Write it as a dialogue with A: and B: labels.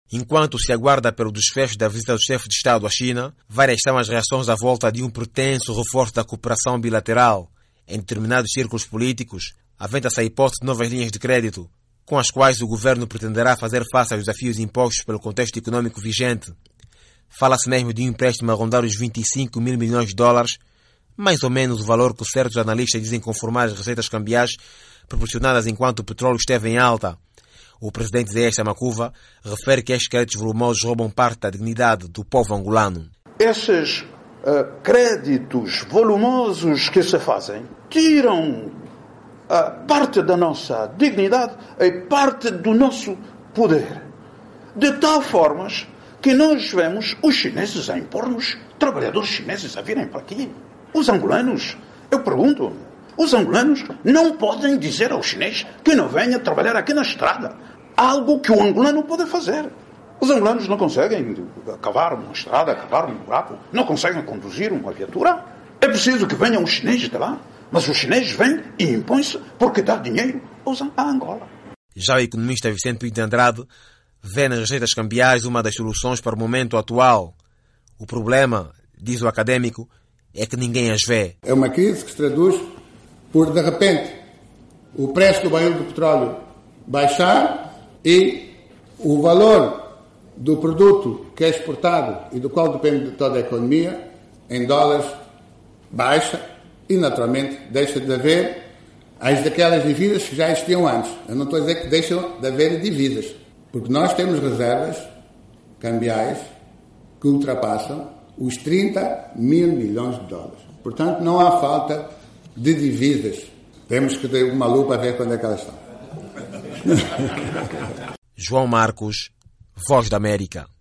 A: Enquanto se aguarda pelo desfecho da visita do chefe de Estado à China, várias são as reações à volta de um pretenso reforço da cooperação bilateral. Em determinados círculos políticos, aventa-se a hipótese de novas linhas de crédito, com as quais o governo pretenderá fazer face aos desafios impostos pelo contexto econômico vigente. Fala-se mesmo de um empréstimo a rondar os 25 mil milhões de dólares, mais ou menos o valor que certos analistas dizem conformar as receitas cambiais proporcionadas enquanto o petróleo esteve em alta. O presidente Zé Chamacuva refere que estes créditos volumosos roubam parte da dignidade do povo angolano.
B: Esses créditos volumosos que se fazem tiram parte da nossa dignidade e parte do nosso poder. De tal forma que nós vemos os chineses a impor-nos, trabalhadores chineses a virem para aqui. Os angolanos, eu pergunto, os angolanos não podem dizer ao chinês que não venha trabalhar aqui na estrada. Algo que o angolano pode fazer. Os angolanos não conseguem cavar uma estrada, cavar um buraco, não conseguem conduzir uma viatura. É preciso que venha um chinês de lá, mas o chinês vem e impõe-se porque dá dinheiro a Angola.
A: Já o economista Vicente Pinto de Andrade vê nas receitas cambiais uma das soluções para o momento atual. O problema, diz o académico, é que ninguém as vê.
C: É uma crise que se traduz por, de repente, o preço do barril do petróleo baixar e o valor do produto que é exportado e do qual depende de toda a economia, em dólares, baixa e, naturalmente, deixa de haver as daquelas divisas que já existiam antes. Eu não estou a dizer que deixam de haver divisas, porque nós temos reservas cambiais que ultrapassam os 30 mil milhões de dólares. Portanto, não há falta de divisas. Temos que ter uma lupa a ver quando é que elas estão.
A: João Marcos, Voz da América.